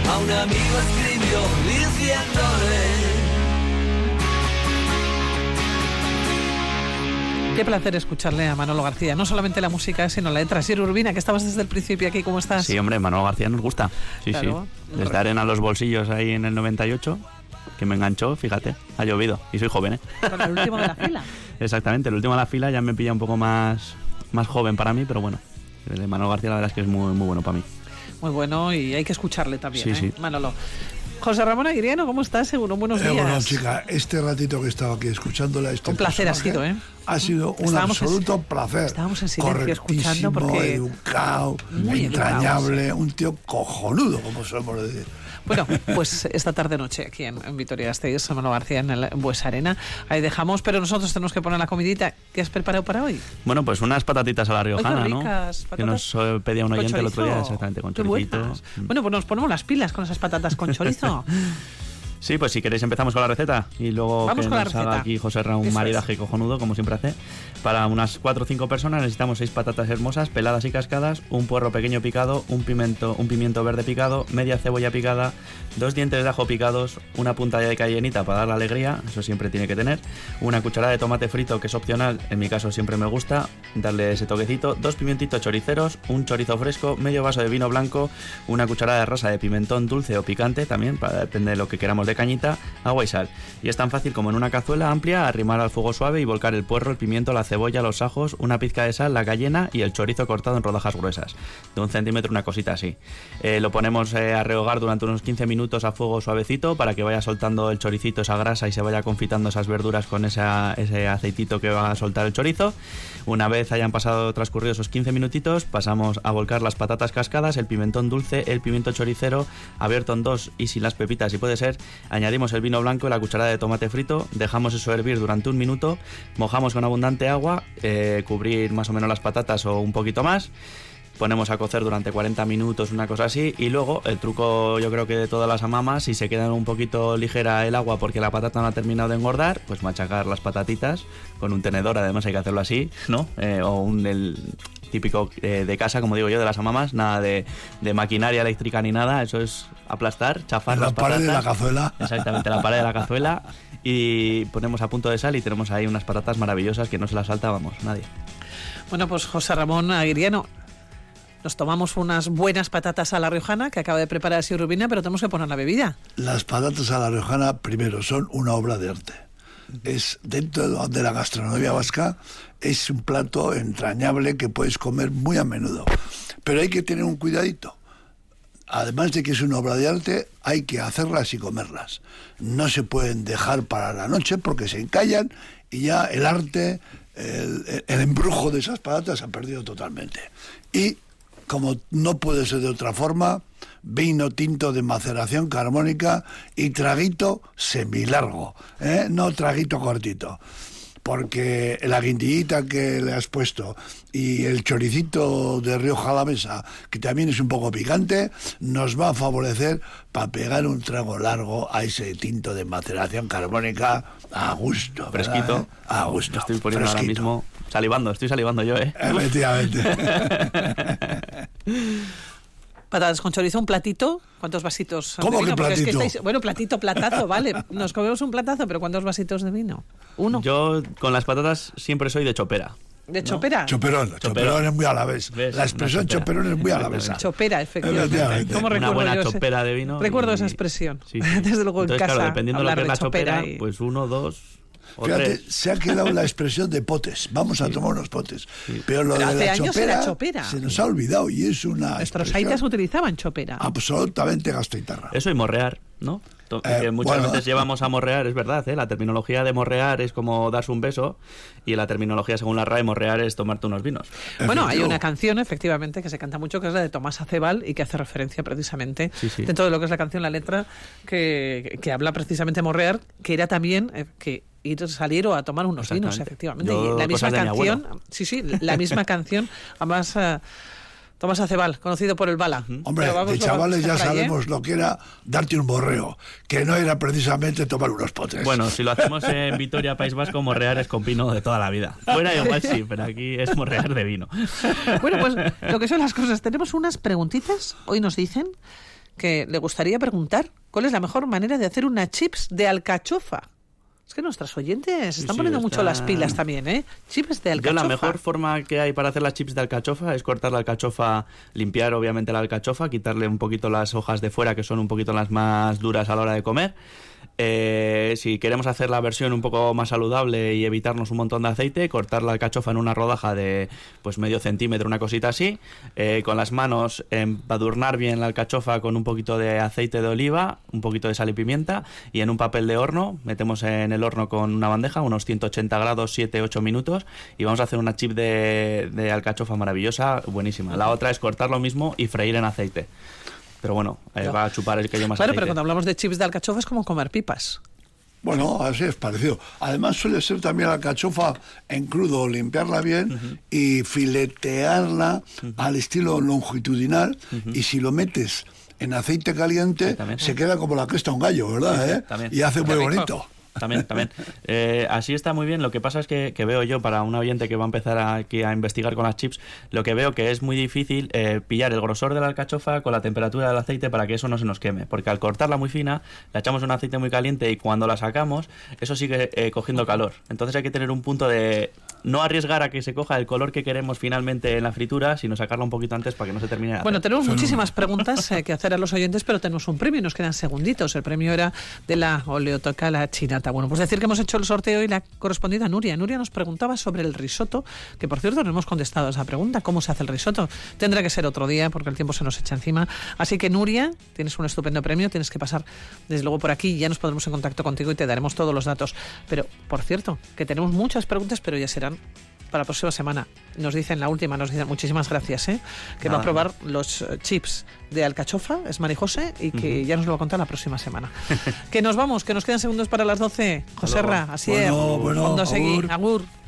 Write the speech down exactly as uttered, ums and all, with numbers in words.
a un amigo escribió diciéndole. Qué placer escucharle a Manolo García, no solamente la música, sino la letra. Sir Urbina, que estabas desde el principio aquí, ¿cómo estás? Sí, hombre, Manolo García nos gusta. Sí, claro, sí. Desde Arena a los bolsillos ahí en el noventa y ocho, que me enganchó, fíjate, ha llovido. Y soy joven, ¿eh? Con el último de la fila. Exactamente, el último de la fila ya me pilla un poco más, más joven para mí, pero bueno, el de Manolo García la verdad es que es muy, muy bueno para mí. Muy bueno y hay que escucharle también, sí, ¿eh? Sí. Manolo. José Ramón Aguiriano, ¿cómo estás? Seguro, buenos días. Eh, bueno, chica, este ratito que he estado aquí escuchándola... Este un placer ha sido, ¿eh? Ha sido un estábamos absoluto en, placer. Estábamos en silencio escuchando porque... educado, muy entrañable, educados. Un tío cojonudo, como solemos decir. Bueno, pues esta tarde-noche aquí en, en Vitoria-Gasteiz, Manolo García en el Buesa Arena. Ahí dejamos, pero nosotros tenemos que poner la comidita. ¿Qué has preparado para hoy? Bueno, pues unas patatitas a la riojana, Ay, ¿no? Patatas. Que nos eh, pedía un oyente el otro día, exactamente, con Qué choricito. buenas. Bueno, pues nos ponemos las pilas con esas patatas con chorizo. Sí, pues si queréis empezamos con la receta y luego Vamos que con nos la haga receta. aquí José Ra un Eso maridaje es. cojonudo, como siempre hace. Para unas cuatro o cinco personas necesitamos seis patatas hermosas, peladas y cascadas, un puerro pequeño picado, un pimiento, un pimiento verde picado, media cebolla picada, dos dientes de ajo picados, una punta de cayenita para dar la alegría, eso siempre tiene que tener, una cucharada de tomate frito, que es opcional, en mi caso siempre me gusta darle ese toquecito, dos pimientitos choriceros, un chorizo fresco, medio vaso de vino blanco, una cucharada de rosa de pimentón dulce o picante también, para depende de lo que queramos de cañita, agua y sal. Y es tan fácil como en una cazuela amplia arrimar al fuego suave y volcar el puerro, el pimiento, la cebolla, los ajos, una pizca de sal, la cayena y el chorizo cortado en rodajas gruesas, de un centímetro, una cosita así. Eh, lo ponemos eh, a rehogar durante unos quince minutos a fuego suavecito para que vaya soltando el choricito esa grasa y se vaya confitando esas verduras con esa, ese aceitito que va a soltar el chorizo. Una vez hayan pasado transcurridos esos quince minutitos, pasamos a volcar las patatas cascadas, el pimentón dulce, el pimiento choricero, abierto en dos y sin las pepitas si puede ser. Añadimos el vino blanco y la cucharada de tomate frito, dejamos eso hervir durante un minuto, mojamos con abundante agua, eh, cubrir más o menos las patatas o un poquito más, ponemos a cocer durante cuarenta minutos, una cosa así, y luego el truco yo creo que de todas las amamas, si se queda un poquito ligera el agua porque la patata no ha terminado de engordar, pues machacar las patatitas con un tenedor, además hay que hacerlo así, ¿no? Eh, o un el típico eh, de casa, como digo yo, de las amamas, nada de, de maquinaria eléctrica ni nada, eso es aplastar, chafar en las la pared patatas. de la cazuela. Exactamente, la pared de la cazuela, y ponemos a punto de sal y tenemos ahí unas patatas maravillosas que no se las salta, vamos, nadie. Bueno, pues José Ramón Aguiriano, nos tomamos unas buenas patatas a la riojana que acaba de preparar Sir Urbina, pero tenemos que poner la bebida. Las patatas a la riojana, primero, son una obra de arte. Es dentro de la gastronomía vasca, es un plato entrañable que puedes comer muy a menudo. Pero hay que tener un cuidadito. Además de que es una obra de arte, hay que hacerlas y comerlas. No se pueden dejar para la noche porque se encallan y ya el arte, el, el embrujo de esas patatas se ha perdido totalmente. Y como no puede ser de otra forma, vino tinto de maceración carbónica y traguito semilargo, ¿eh? No traguito cortito. Porque la guindillita que le has puesto y el choricito de Rioja Alavesa, que también es un poco picante, nos va a favorecer para pegar un trago largo a ese tinto de maceración carbónica a gusto. Fresquito. ¿verdad? A gusto. Me estoy poniendo fresquito. ahora mismo salivando, estoy salivando yo, ¿eh? Efectivamente. Patatas con chorizo, un platito. ¿Cuántos vasitos ¿Cómo de vino? que Porque es que platito? estáis- bueno, platito, platazo, vale. Nos comemos un platazo, pero ¿cuántos vasitos de vino? Uno. Yo con las patatas siempre soy de chopera. ¿De chopera? Choperón, choperón es muy alavés. ¿Ves? La expresión Una chopera. choperón es muy alavesa. Chopera, efectivamente. Efectivamente. ¿Cómo Una recuerdo buena yo ese- chopera de vino. Recuerdo y- esa expresión. Sí, sí. Desde luego Entonces, en casa. claro, dependiendo de lo hablar que es la de chopera chopera, y- pues uno, dos o Fíjate, tres. se ha quedado la expresión de potes. Vamos a tomar unos potes. Sí. Pero lo Pero de hace la años chopera, era chopera. se nos ha olvidado y es una Nuestros expresión aitas utilizaban chopera. absolutamente gastoitarra. Eso y morrear, ¿no? To- Eh, que muchas bueno. veces llevamos a morrear, es verdad, ¿eh? La terminología de morrear es como darse un beso y la terminología según la R A E morrear es tomarte unos vinos. Bueno, hay Efectivo. una canción, efectivamente, que se canta mucho, que es la de Tomás Acebal y que hace referencia precisamente, Sí, sí. dentro de lo que es la canción, la letra, que, que habla precisamente de morrear, que era también eh, que ir salir o a tomar unos vinos, Exactamente. efectivamente. Yo, Y la misma cosas de mi canción, abuelo. sí, sí, la misma canción, además... eh, Tomás Acebal, conocido por el Bala. Hombre, Pero vamos de luego a chavales ya por ahí, ¿eh? sabemos lo que era darte un borreo, que no era precisamente tomar unos potes. Bueno, si lo hacemos en Vitoria, País Vasco, morrear es con vino de toda la vida. Fuera igual sí, pero aquí es morrear de vino. Bueno, pues lo que son las cosas. Tenemos unas preguntitas, hoy nos dicen, que le gustaría preguntar cuál es la mejor manera de hacer una chips de alcachofa. Es que nuestros oyentes Sí, están sí, poniendo está... mucho las pilas también, ¿eh? Chips de alcachofa. Yo la mejor forma que hay para hacer las chips de alcachofa es cortar la alcachofa, limpiar obviamente la alcachofa, quitarle un poquito las hojas de fuera que son un poquito las más duras a la hora de comer. Eh, si queremos hacer la versión un poco más saludable y evitarnos un montón de aceite, cortar la alcachofa en una rodaja de pues medio centímetro, una cosita así, eh, con las manos embadurnar bien la alcachofa con un poquito de aceite de oliva, un poquito de sal y pimienta, y en un papel de horno metemos en el horno con una bandeja unos ciento ochenta grados, siete ocho minutos, y vamos a hacer una chip de, de alcachofa maravillosa, buenísima. La otra es cortar lo mismo y freír en aceite. Pero bueno, eh, No. va a chupar el que yo más Claro, aceite. pero cuando hablamos de chips de alcachofa es como comer pipas. Bueno, así es parecido. Además suele ser también la alcachofa en crudo, limpiarla bien uh-huh. y filetearla uh-huh. al estilo longitudinal uh-huh. y si lo metes en aceite caliente sí, se queda como la cresta de un gallo, ¿verdad? Sí, ¿eh? También. Y hace muy rico. bonito. También, también. Eh, así está muy bien. Lo que pasa es que, que veo yo, para un oyente que va a empezar aquí a investigar con las chips, lo que veo que es muy difícil eh, pillar el grosor de la alcachofa con la temperatura del aceite para que eso no se nos queme. Porque al cortarla muy fina, la echamos en un aceite muy caliente y cuando la sacamos, eso sigue eh, cogiendo calor. Entonces hay que tener un punto de no arriesgar a que se coja el color que queremos finalmente en la fritura, sino sacarla un poquito antes para que no se termine de hacer. Bueno, tenemos muchísimas preguntas eh, que hacer a los oyentes, pero tenemos un premio y nos quedan segunditos. El premio era de la oleoteca La Chinata. Bueno, pues decir que hemos hecho el sorteo y le ha correspondido a Nuria. Nuria nos preguntaba sobre el risotto, que por cierto no hemos contestado a esa pregunta. ¿Cómo se hace el risotto? Tendrá que ser otro día porque el tiempo se nos echa encima. Así que Nuria, tienes un estupendo premio, tienes que pasar desde luego por aquí y ya nos pondremos en contacto contigo y te daremos todos los datos. Pero, por cierto, que tenemos muchas preguntas, pero ya serán para la próxima semana. Nos dicen la última, nos dicen muchísimas gracias, ¿eh? que Nada. va a probar los chips de alcachofa, es Marijose, y que uh-huh. ya nos lo va a contar la próxima semana. Que nos vamos, que nos quedan segundos para las doce. Joserra, así es. Bueno, bueno, agur. agur.